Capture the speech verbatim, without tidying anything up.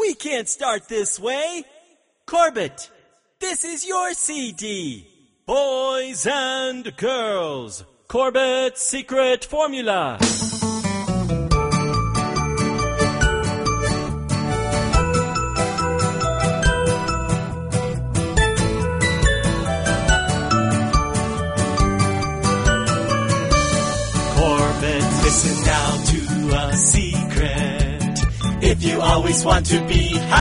We can't start this way. Corbett, this is your C D. Boys and girls, Corbett's secret formula. Corbett, listen now to a secret. If you always want to be happy,